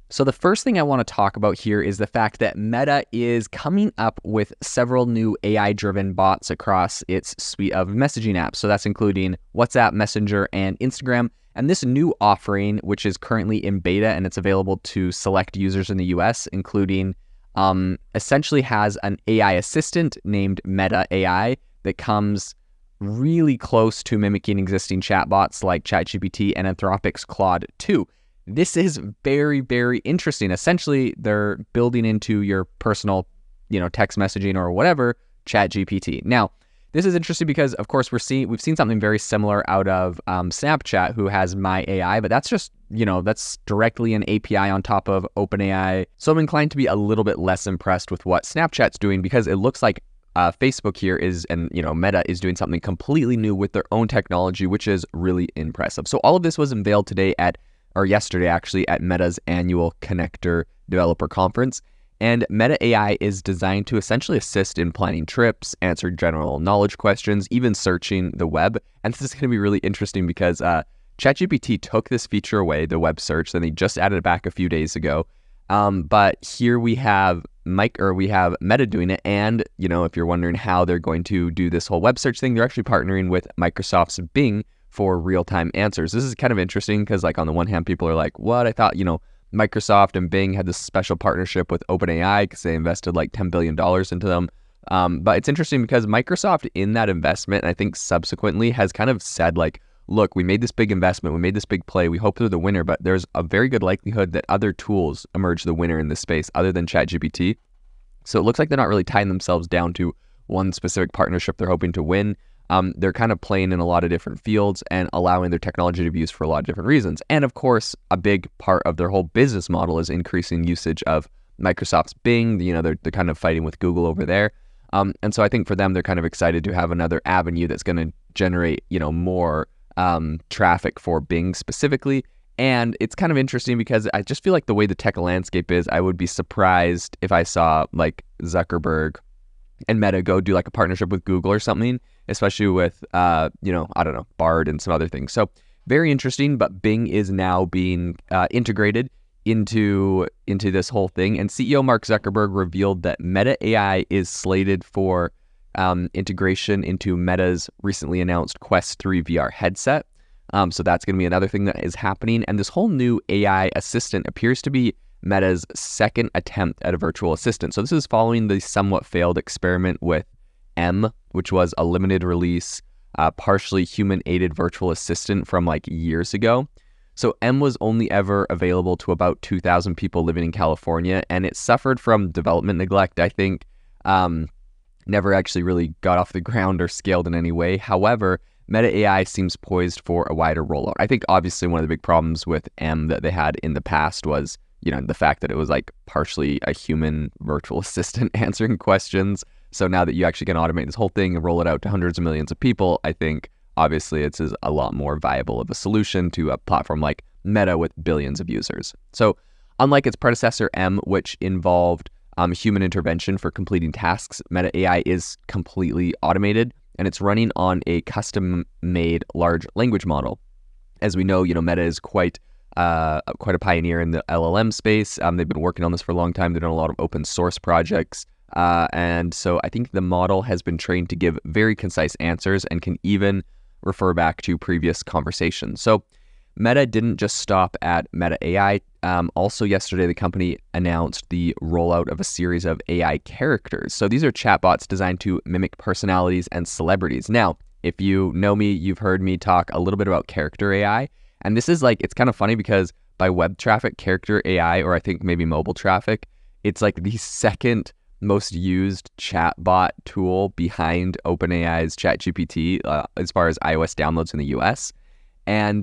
So the first thing I want to talk about here is the fact that Meta is coming up with several new AI-driven bots across its suite of messaging apps. So that's including WhatsApp, Messenger, and Instagram. And this new offering, which is currently in beta and it's available to select users in the US, including essentially has an AI assistant named Meta AI that comes really close to mimicking existing chatbots like ChatGPT and Anthropic's Claude 2. This is very, very interesting. Essentially, they're building into your personal, text messaging or whatever, ChatGPT. Now, this is interesting because, of course, we've seen something very similar out of Snapchat, who has My AI, but that's just, that's directly an API on top of OpenAI. So I'm inclined to be a little bit less impressed with what Snapchat's doing because it looks like Facebook here Meta is doing something completely new with their own technology, which is really impressive. So all of this was unveiled yesterday actually, at Meta's annual Connector Developer Conference. And Meta AI is designed to essentially assist in planning trips, answer general knowledge questions, even searching the web. And this is going to be really interesting because ChatGPT took this feature away, the web search, then they just added it back a few days ago. But here we have Meta doing it. And, if you're wondering how they're going to do this whole web search thing, they're actually partnering with Microsoft's Bing for real-time answers. This is kind of interesting because, on the one hand, people are like, what? I thought, Microsoft and Bing had this special partnership with OpenAI because they invested like $10 billion into them. But it's interesting because Microsoft in that investment, and I think subsequently, has kind of said look, we made this big investment, we made this big play, we hope they're the winner, but there's a very good likelihood that other tools emerge the winner in this space other than ChatGPT. So it looks like they're not really tying themselves down to one specific partnership they're hoping to win. They're kind of playing in a lot of different fields and allowing their technology to be used for a lot of different reasons. And of course, a big part of their whole business model is increasing usage of Microsoft's Bing. They're kind of fighting with Google over there. And so I think for them, they're kind of excited to have another avenue that's going to generate, more traffic for Bing specifically. And it's kind of interesting because I just feel like the way the tech landscape is, I would be surprised if I saw Zuckerberg and Meta go do a partnership with Google or something, especially with, I don't know, Bard and some other things. So very interesting, but Bing is now being integrated into this whole thing. And CEO Mark Zuckerberg revealed that Meta AI is slated for integration into Meta's recently announced Quest 3 VR headset. So that's going to be another thing that is happening. And this whole new AI assistant appears to be Meta's second attempt at a virtual assistant. So this is following the somewhat failed experiment with M, which was a limited release, partially human-aided virtual assistant from years ago. So M was only ever available to about 2,000 people living in California, and it suffered from development neglect, I think. Never actually really got off the ground or scaled in any way. However, Meta AI seems poised for a wider rollout. I think obviously one of the big problems with M that they had in the past was the fact that it was partially a human virtual assistant answering questions. So now that you actually can automate this whole thing and roll it out to hundreds of millions of people, I think obviously it's a lot more viable of a solution to a platform like Meta with billions of users. So unlike its predecessor M, which involved human intervention for completing tasks, Meta AI is completely automated and it's running on a custom-made large language model. As we know, Meta is quite a pioneer in the LLM space. They've been working on this for a long time. They've done a lot of open source projects. And so I think the model has been trained to give very concise answers and can even refer back to previous conversations. So Meta didn't just stop at Meta AI. Also yesterday, the company announced the rollout of a series of AI characters. So these are chatbots designed to mimic personalities and celebrities. Now, if you know me, you've heard me talk a little bit about character AI. And this is it's kind of funny because by web traffic, character AI, or I think maybe mobile traffic, it's the second most used chatbot tool behind OpenAI's ChatGPT as far as iOS downloads in the US. And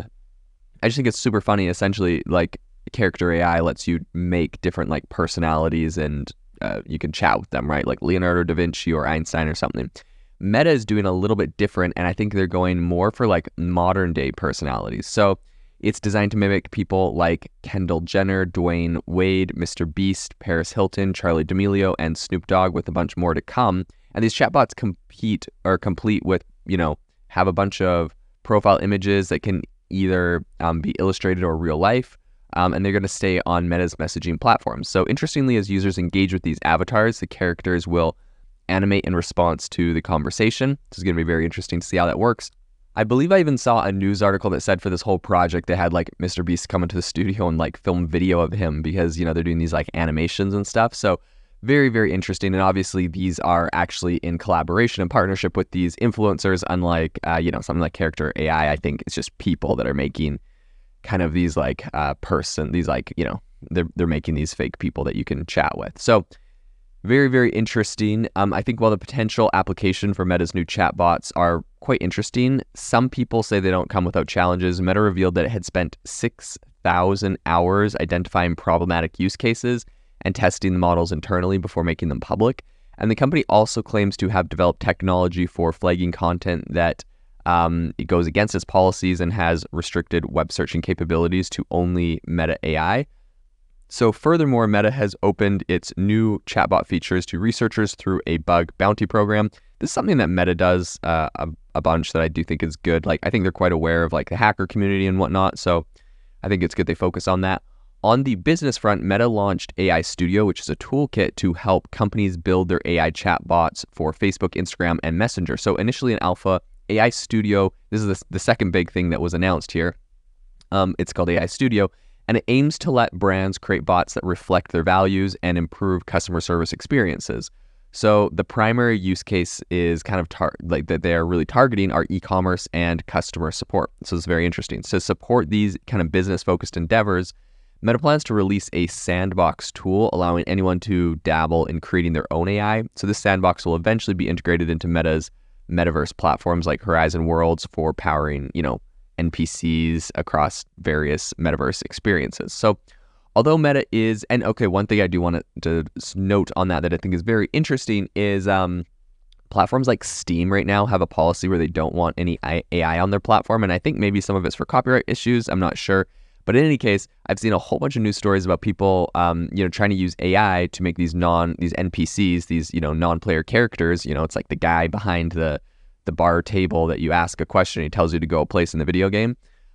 I just think it's super funny. Essentially, character AI lets you make different personalities and you can chat with them, right? Like Leonardo da Vinci or Einstein or something. Meta is doing a little bit different, and I think they're going more for modern day personalities. So it's designed to mimic people like Kendall Jenner, Dwayne Wade, Mr. Beast, Paris Hilton, Charli D'Amelio, and Snoop Dogg, with a bunch more to come. And these chatbots complete with, have a bunch of profile images that can either be illustrated or real life. and they're going to stay on Meta's messaging platform. So interestingly, as users engage with these avatars, the characters will animate in response to the conversation. This is going to be very interesting to see how that works. I believe I even saw a news article that said for this whole project, they had like Mr. Beast come into the studio and like film video of him because, they're doing these like animations and stuff. So very, very interesting. And obviously these are actually in collaboration and partnership with these influencers, unlike, something like Character AI. I think it's just people that are making kind of these like they're making these fake people that you can chat with. So very, very interesting. I think while the potential application for Meta's new chatbots are quite interesting, some people say they don't come without challenges. Meta revealed that it had spent 6,000 hours identifying problematic use cases and testing the models internally before making them public. And the company also claims to have developed technology for flagging content that it goes against its policies and has restricted web searching capabilities to only Meta AI. So furthermore, Meta has opened its new chatbot features to researchers through a bug bounty program. This is something that Meta does a bunch that I do think is good. Like, I think they're quite aware of like the hacker community and whatnot. So I think it's good they focus on that. On the business front, Meta launched AI Studio, which is a toolkit to help companies build their AI chatbots for Facebook, Instagram, and Messenger. So initially in alpha, AI Studio, this is the second big thing that was announced here. It's called AI Studio, and it aims to let brands create bots that reflect their values and improve customer service experiences. So the primary use case is kind of that they're really targeting are e-commerce and customer support. So it's very interesting. So to support these kind of business-focused endeavors, Meta plans to release a sandbox tool allowing anyone to dabble in creating their own AI. So this sandbox will eventually be integrated into Meta's metaverse platforms like Horizon Worlds for powering, NPCs across various metaverse experiences. So although Meta is, and okay, one thing I do want to note on that I think is very interesting is platforms like Steam right now have a policy where they don't want any AI on their platform. And I think maybe some of it's for copyright issues. I'm not sure. But in any case, I've seen a whole bunch of news stories about people, trying to use AI to make these NPCs, these, non-player characters. It's like the guy behind the bar table that you ask a question, he tells you to go a place in the video game.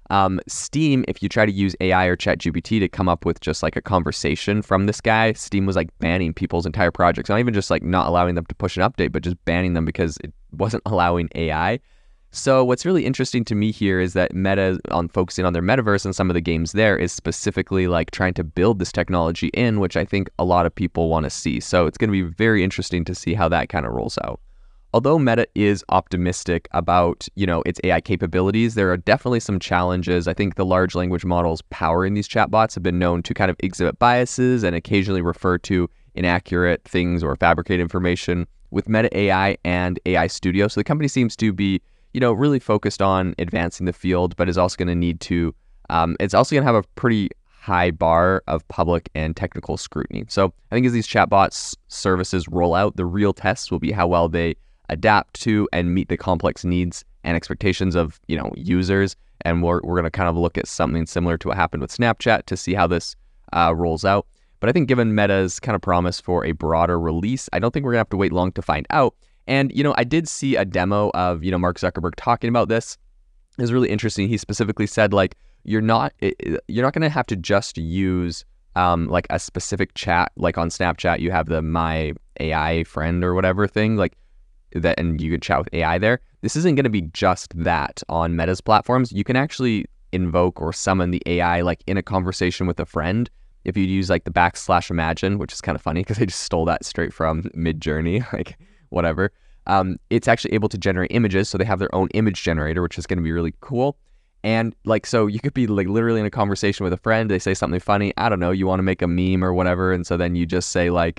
Steam, if you try to use AI or ChatGPT to come up with just like a conversation from this guy, Steam was like banning people's entire projects. Not even just like not allowing them to push an update, but just banning them because it wasn't allowing AI. So what's really interesting to me here is that Meta, on focusing on their metaverse and some of the games there, is specifically like trying to build this technology in, which I think a lot of people want to see. So it's going to be very interesting to see how that kind of rolls out. Although Meta is optimistic about, its AI capabilities, there are definitely some challenges. I think the large language models powering these chatbots have been known to kind of exhibit biases and occasionally refer to inaccurate things or fabricated information with Meta AI and AI Studio. So the company seems to be really focused on advancing the field, but is also going to need to, it's also going to have a pretty high bar of public and technical scrutiny. So I think as these chatbots services roll out, the real test will be how well they adapt to and meet the complex needs and expectations of, users. And we're going to kind of look at something similar to what happened with Snapchat to see how this rolls out. But I think given Meta's kind of promise for a broader release, I don't think we're going to have to wait long to find out. And, I did see a demo of, Mark Zuckerberg talking about this. It was really interesting. He specifically said, like, you're not going to have to just use like a specific chat, like on Snapchat, you have the My AI friend or whatever thing like that, and you could chat with AI there. This isn't going to be just that on Meta's platforms. You can actually invoke or summon the AI like in a conversation with a friend. If you use like the \imagine, which is kind of funny because they just stole that straight from Midjourney, like whatever. It's actually able to generate images. So they have their own image generator, which is going to be really cool. And like, so you could be like literally in a conversation with a friend. They say something funny. I don't know. You want to make a meme or whatever. And so then you just say like,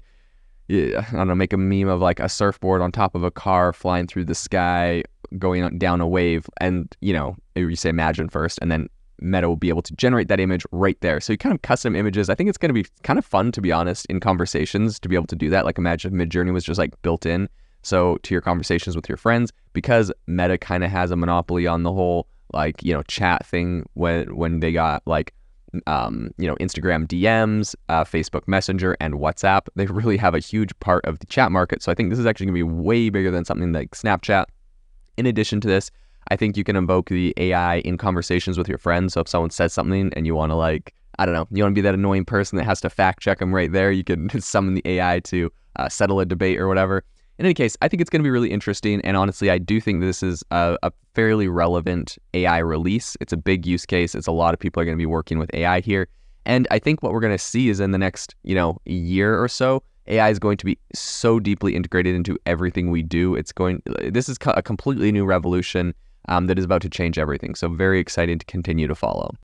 I don't know, make a meme of like a surfboard on top of a car flying through the sky, going down a wave. And, you say imagine first, and then Meta will be able to generate that image right there. So you kind of custom images. I think it's going to be kind of fun, to be honest, in conversations to be able to do that. Like imagine if Midjourney was just like built in. So to your conversations with your friends, because Meta kind of has a monopoly on the whole, like, chat thing when they got like, Instagram DMs, Facebook Messenger, and WhatsApp. They really have a huge part of the chat market. So I think this is actually going to be way bigger than something like Snapchat. In addition to this, I think you can invoke the AI in conversations with your friends. So if someone says something and you want to like, I don't know, you want to be that annoying person that has to fact check them right there, you can summon the AI to settle a debate or whatever. In any case, I think it's going to be really interesting, and honestly, I do think this is a fairly relevant AI release. It's a big use case. It's a lot of people are going to be working with AI here, and I think what we're going to see is in the next, year or so, AI is going to be so deeply integrated into everything we do. This is a completely new revolution that is about to change everything. So very excited to continue to follow.